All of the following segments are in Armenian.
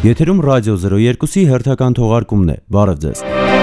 Եթերում ռադիո 02-ի հերթական թողարկումն է, բարև ձեզ։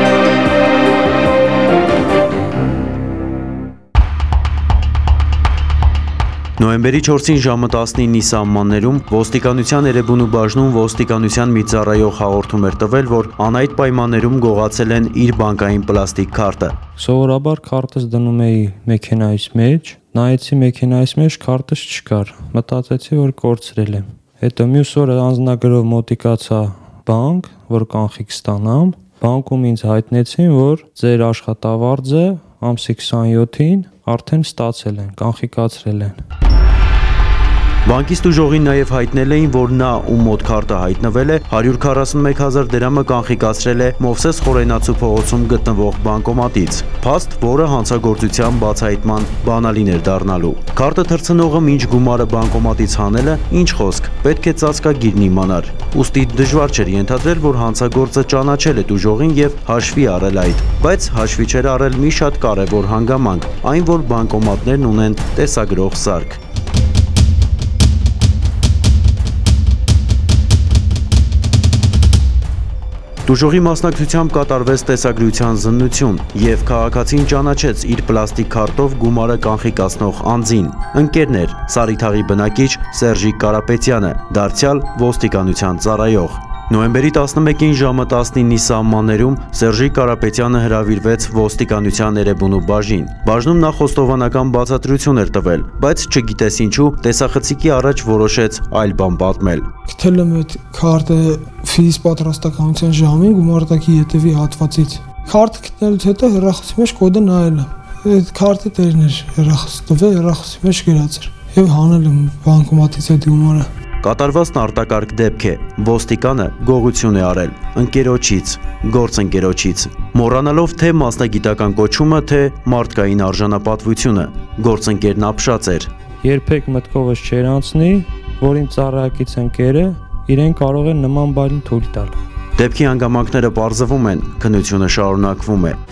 Նոյեմբերի 4-ին ժամը 19-ի սահմաններում ոստիկանության Էրեբունու բաժնում ոստիկանության մի ծառայող հաղորդում էր տվել, որ անայտ պայմաններում գողացել են իր բանկային պլաստիկ քարտը։ Սովորաբար քարտս դնում էի մեքենայիս մեջ, նայեցի մեքենայիս մեջ քարտս չկար, մտածեցի, որ կորցրել եմ։ Հետո մյուս օրը անձնագրով մոտիկացա բանկ, որ կանխիկ ստանամ, բանկում ինձ հայտնեցին, որ ձեր աշխատավարձը ամսի 27-ին արդեն ստացել են, կանխիկացրել են։ Բանկիստ ուժողին նաև հայտնել էին, որ նա ում մոտ քարտը հայտնվել է 141,000 դրամը կանխիկացրել է Մովսես Խորենացու փողոցում գտնվող բանկոմատից, փաստ, որը հանցագործության բացահայտման բանալին էր դառնալու։ Քարտը թռցնողը մինչ գումարը բանկոմատից հանելը, ինչ խոսք, պետք է ծածկագիրն իմանար։ Ուստի դժվար չէր ենթադրել, որ հանցագործը ճանաչել է ուժողին եւ հաշվի առել այդ, բայց հաշվի չէր առել մի շատ կարևոր հանգամանք, այն որ բանկոմատներն ունեն տեսագրող սարք։ Տուժողի մասնակցությամբ կատարվեց տեսագրության զննություն և քաղաքացին ճանաչեց իր պլաստիկ քարտով գումարը կանխիկացնող անձին, ընկերներ, Սարիթաղի բնակիչ Սերժիկ Կարապետյանը, դարձյալ ոստիկանության ծառայող։ Նոյեմբերի 11-ին ժամը 19-ի սահմաններում Սերժիկ Կարապետյանը հրավիրվեց ոստիկանության Էրեբունու բաժին։ Բաժնում նա խոստովանական բացատրություն էր տվել, բայց չգիտես ինչու տեսախցիկի առաջ որոշեց այլ բան պատմել։ Գտել եմ այդ քարտը ֆիզիս պատրաստականության ժամին գումարտակի ետևի հատվածից։ Քարտը գտնելուց հետո հեռախոսի մեջ կոդը նայել եմ։ Այդ քարտը տերն էր հեռախոս տվել, հեռախոսի մեջ գրած էր եւ հանել եմ բանկոմատից այդ գումարը։ Կատարվածն արտակարգ դեպք է, ոստիկանը գողություն է արել, ընկերոջից, գործընկերոջից, մոռանալով թե մասնագիտական կոչումը, թե մարդկային արժանապատվությունը, գործընկերն ապշած էր։ Երբեք մտքովս չեր անցնի, որ իմ ծառայակից ընկերը իրեն կարող է նման բան թույլ տալ։ Դեպքի հանգամանքները պարզվում են, քննությունը շարունակվում է։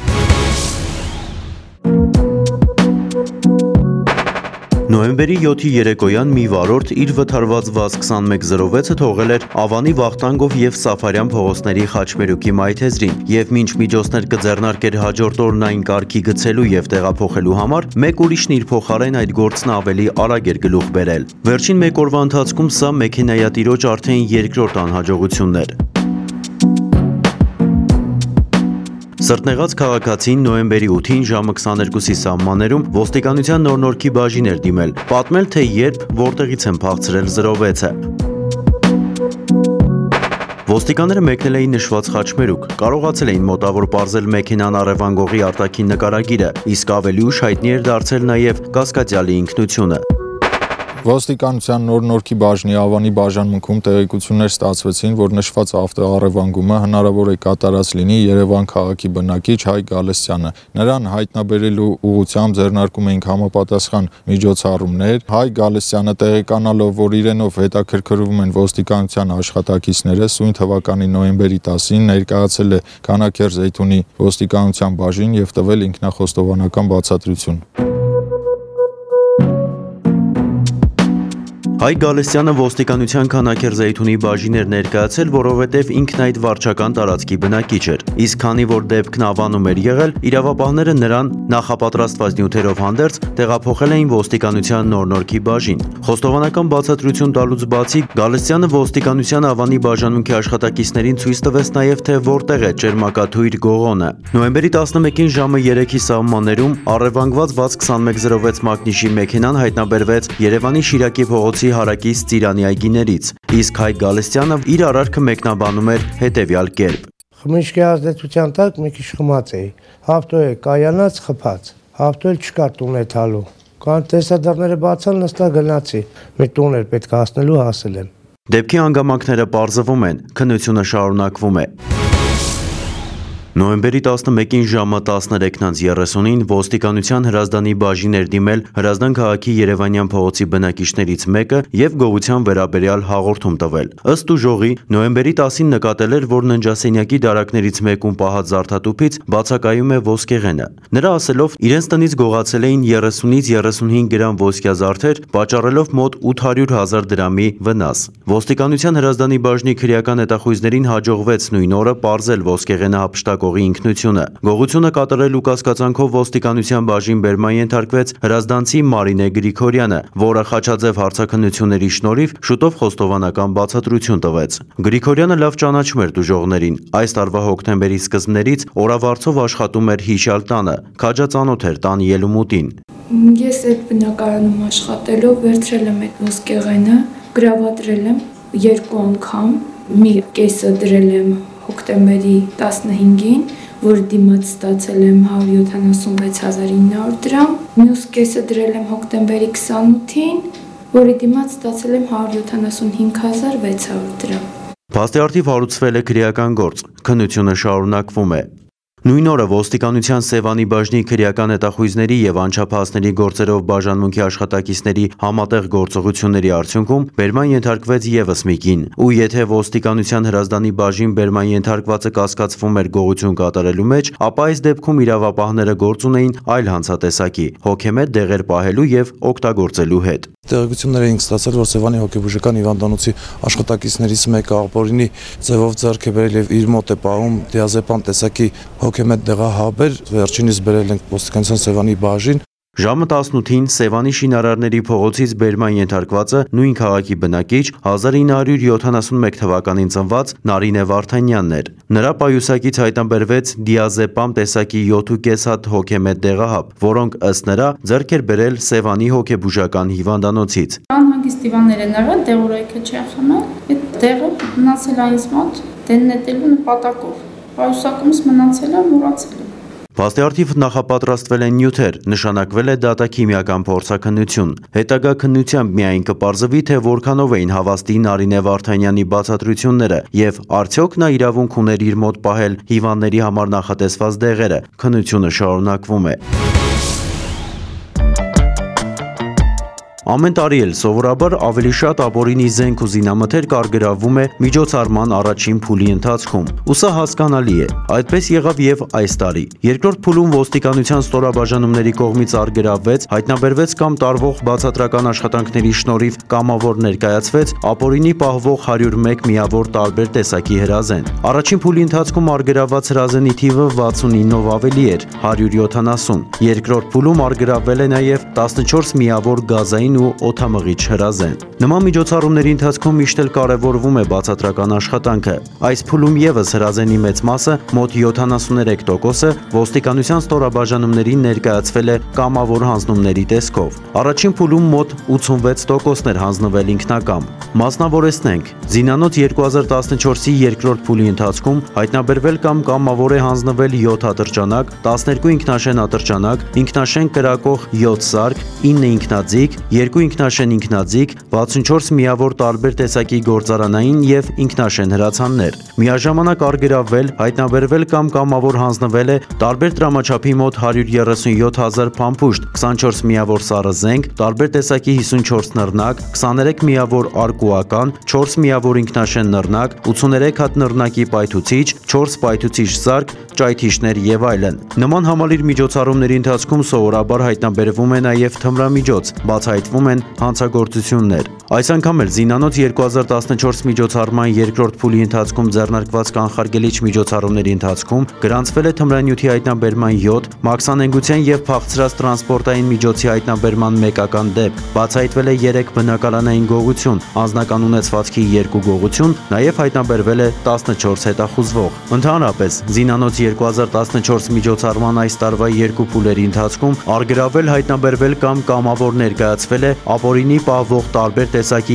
Նոյեմբերի 7-ի երեկոյան մի վարորդ իր վթարված վազ 2106-ը թողել էր Ավանի, Վախտանգով և Սաֆարյան փողոցների խաչմերուկի մայթեզրին և մինչ միջոցներ կձեռնարկեր հաջորդ օրն այն կարգի գցելու և տեղափոխելու համար, մեկ ուրիշն իր փոխարեն այդ գործն ավելի արագ էր գլուխ բերել։ Վերջին մեկ օրվա ընթացքում սա մեքենայատիրոջ արդեն երկրորդ անհաջողությունն էր։ Սրտնեղած քաղաքացին նոյեմբերի 8-ին ժամը 22-ի սահմաններում ոստիկանության նոր-նորքի բաժին էր դիմել, պատմել, թե երբ, որտեղից են փախցրել 06-ը։ Ոստիկանները մեկնել էին նշված խաչմերուկ, կարողացել էին մոտավոր պարզել մեքենան առևանգողի արտաքին նկարագիրը, իսկ ավելի ուշ հայտնի էր դարձել նաև կասկածյալի ինքնությունը։ Ոստիկանության նոր-նորքի բաժնի Ավանի բաժանմունքում տեղեկություններ ստացվեցին, որ նշված ավտոառևանգումը հնարավոր է կատարած լինի Երևան քաղաքի բնակիչ Հայ Գալստյանը։ Նրան հայտնաբերելու ուղղությամբ ձեռնարկում էինք համապատասխան միջոցառումներ։ Հայ Գալստյանը տեղեկանալով, որ իրենով հետաքրքրվում են ոստիկանության աշխատակիցները, սույն թվականի նոյեմբերի 10-ին ներկայացել է Քանաքեռ Զեյթունի ոստիկանության բաժին և տվել ինքնախոստովանական բացատրություն։ Հայ Գալստյանը ոստիկանության Քանաքեռ Զեյթունի բաժին էր ներկայացել, որովհետև ինքն այդ վարչական տարածքի բնակիչ էր, իսկ քանի որ դեպքն Ավանում էր եղել, իրավապահները նրան նախապատրաստված նյութերով հանդերձ տեղափոխել էին ոստիկանության նոր-նորքի բաժին։ Խոստովանական բացատրություն տալուց բացի Գալստյանը ոստիկանության Ավանի բաժանմունքի աշխատակիցներին ցույց տվեց նաև, թե որտեղ է ճերմակաթույր գողոնը։ Նոյեմբերի 11-ին ժամը 3-ի սահմաններում առևանգված վազ 2106 մակնիշի մեքենան հայտնաբերվեց Երևանի Շիրակի փողոցի հարակից Ծիրանի այգիներից, իսկ Հայ Գալստյանը իր արարքը մեկնաբանում էր հետևյալ կերպ։ Խմիչքի ազդեցության տակ մի քիչ խմած էի, ավտո է կայանած խփած, ավտո էլ չկար տուն է թալու, կան տեսադառները բացալ նստա գնացի, մի տուն էր պետք հասնելու հասել եմ։ Դեպքի հանգամանքները պարզվում են, քննությունը շարունակվում է։ Նոյեմբերի 11-ին ժամը 13:30-ին ոստիկանության հրազդանի բաժին էր դիմել Հրազդան քաղաքի Երևանյան փողոցի բնակիչներից մեկը եւ գողության վերաբերյալ հաղորդում տվել։ Ըստ ուժողի, նոյեմբերի 10-ին նկատել էր, որ ննջասենյակի դարակներից մեկում պահած զարդատուփից բացակայում է ոսկեղենը։ Նրա ասելով, իրենց տնից գողացել էին 30-ից 35 գրամ ոսկյա զարդեր, պատճառելով մոտ 800,000 դրամի վնաս։ Ոստիկանության հրազդանի բաժնի քրեական հետախույզներին հաջողվեց նույն օրը պարզել ոսկեղենը հափշտակողի ինքնությունը։ Գողությունը կատարելու կասկածանքով ոստիկանության բաժին բերման ենթարկվեց հրազդանցի Մարինե Գրիգորյանը, որը Խաչաձև հարցաքննությունների շնորհիվ շուտով խոստովանական բացատրություն տվեց։ Գրիգորյանը լավ ճանաչում էր տուժողներին։ Այս տարվա հոկտեմբերի սկզբներից օրավարձով աշխատում էր հիշյալ տանը, քաջածանոթ էր տան ելումուտին։ Ես այդ բնակարանում աշխատելով վերցրել եմ այդ ոսկեղենը, գրավատրել եմ 2 անգամ, մի կեսը դրել եմ հոկտեմբերի 15-ին, որ դիմաց ստացել եմ 176,900 դրամ, մյուս կեսը դրել եմ հոկտեմբերի 28-ին, որի դիմաց ստացել եմ 175,600 դրամ։ Փաստի առթիվ հարուցվել է քրեական գործ, քննությունը շարունակվում է։ Նույն օրը ոստիկանության Սևանի բաժնի քրեական հետախույզների եւ անչափահասների գործերով բաժանմունքի աշխատակիցների համատեղ գործողությունների արդյունքում բերման ենթարկվեց եւս մի կին, ու եթե ոստիկանության հրազդանի բաժին բերման ենթարկվածը կասկածվում էր գողություն կատարելու մեջ, ապա այս դեպքում իրավապահները գործ ունեին այլ հանցատեսակի՝ հոգեմետ դեղեր պահելու եւ օգտագործելու հետ։ Տեղեկություններ էինք ստացել, որ Սևանի հոգեբուժական հիվանդանոցի աշխատակիցներից մեկը ապօրինի ձևով ձեռք է բերել եւ իր մոտ է պահում դիազեպամ տեսակի հոգեմետ դեղահաբեր, վերջինիս բերել ենք ոստիկանության Սևանի բաժին։ Ժամը 18-ին Սևանի շինարարների փողոցից բերման ենթարկվածը նույն քաղաքի բնակիչ 1971 թվականին ծնված Նարինե Վարդանյանն էր։ Նրա պայուսակից հայտնաբերվեց դիազեպամ տեսակի 7.5 հատ հոգեմետ դեղահաբ, որոնք ըստ նրա ձեռք էր բերել Սևանի հոգեբուժական հիվանդանոցից։ Անհանգիստ դիվաններ են եղել, դեղորայքը չեն խմել, այդ դեղը մնացել է ինձ մոտ դեննետելու նպատակով։ Պայուսակումս մնացել է, մոռացել եմ։ Փաստի առթիվ նախապատրաստվել են նյութեր, նշանակվել է դատաքիմիական փորձաքննություն։ Հետագա քննությամբ միայն կպարզվի, թե որքանով էին հավաստի Նարինե Վարդանյանի բացատրությունները եւ արդյոք նա իրավունք ուներ իր մոտ պահել հիվանդների համար նախատեսված դեղերը։ Քննությունը շարունակվում է։ Ամեն տարի էլ սովորաբար ավելի շատ ապօրինի զենք ու զինամթերք արգելվում է միջոցառման առաջին փուլի ընթացքում։ Ու սա հասկանալի է։ Այդպես եղավ եւ այս տարի։ Երկրորդ փուլում ոստիկանության ստորաբաժանումների կողմից արգելվեց, հայտնաբերվեց կամ տարվող բացատրական աշխատանքների շնորհիվ կամավոր ներկայացվեց ապօրինի պահվող 101 միավոր տարբեր տեսակի հրազեն։ Առաջին փուլի ընթացքում արգելված հրազենի թիվը 69-ով ավելի էր՝ 170։ Երկրորդ փուլում արգելվել է նաեւ 14 միավոր գազային ու օդամղիչ հրազեն։ Նման միջոցառումների ընթացքում միշտ էլ կարևորվում է բացատրական աշխատանքը։ Այս փուլում եւս հրազենի մեծ մասը, մոտ 73%-ը ոստիկանության ստորաբաժանումներին ներկայացվել է կամավոր հանձնումների տեսքով։ Առաջին փուլում մոտ 86%-ն էր հանձնվել ինքնակամ։ Մասնավորեցնենք, Զինանոց 2014-ի երկրորդ փուլի ընթացքում հայտնաբերվել կամ կամավոր է հանձնվել 7 ատրճանակ, 12 ինքնաշեն ատրճանակ, ինքնաշեն կրակող 7 սարք, 9 ինքնաձիգ, 2 ինքնաշեն ինքնաձիգ, 64 միավոր տարբեր տեսակի գործարանային եւ ինքնաշեն հրացաններ։ Միաժամանակ արգելվել, հայտնաբերվել կամ կամավոր հանձնվել է տարբեր տրամաչափի մոտ 137,000 փամփուշտ, 24 միավոր սառը զենք, տարբեր տեսակի 54 նռնակ, 23 միավոր արկուական, 4 միավոր ինքնաշեն նռնակ, 83 հատ նռնակի պայթուցիչ, 4 պայթուցիչ սարք, ճայթիչներ եւ այլն։ Նման համալիր միջոցառումների ընթացքում սովորաբար հայտնաբերվում է նաեւ թմրամիջոց, բացահայտվում են հանցագործություններ։ Այս անգամ էլ Զինանոց 2014 միջոցառման երկրորդ փուլի ընթացքում ձեռնարկված կանխարգելիչ միջոցառումների ընթացքում գրանցվել է թմրանյութի հայտնաբերման 7, մաքսանենգության եւ փախցրած տրանսպորտային միջոցի հայտնաբերման մեկական դեպք, բացահայտվել է 3 բնակարանային գողություն, անձնական ունեցվածքի 2 գողություն, նաեւ հայտնաբերվել է 14 հետախուզվող։ Ընդհանրապես, Զինանոց 2014 միջոցառման այս տարվա երկու փուլերի ընթացքում արգելվել, հայտնաբերվել կամ կամավոր ներկայացվել է ապօրինի պահվող տարբեր տեսակի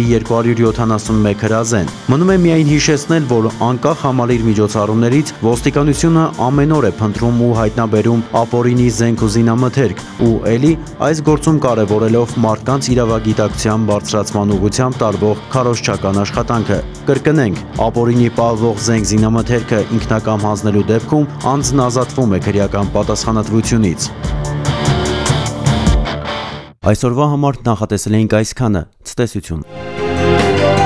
271 հրազեն։ Մնում է միայն հիշեցնել, որ անկախ համալիր միջոցառումներից ոստիկանությունը ամեն օր է փնտրում ու հայտնաբերում ապօրինի զենք ու զինամթերք ու էլի այս գործում կարևորելով մարդկանց իրավագիտակցության բարձրացման ուղղությամբ տարվող քարոզչական աշխատանքը։ Կրկնենք, ապօրինի պահվող զենք զինամթերքը ինքնակամ հանձնելու դեպքում անձն ազատվում է քրեական պատասխանատվությունից։ Այսօրվա համար նախատեսել էինք այսքանը։ Ցտեսություն։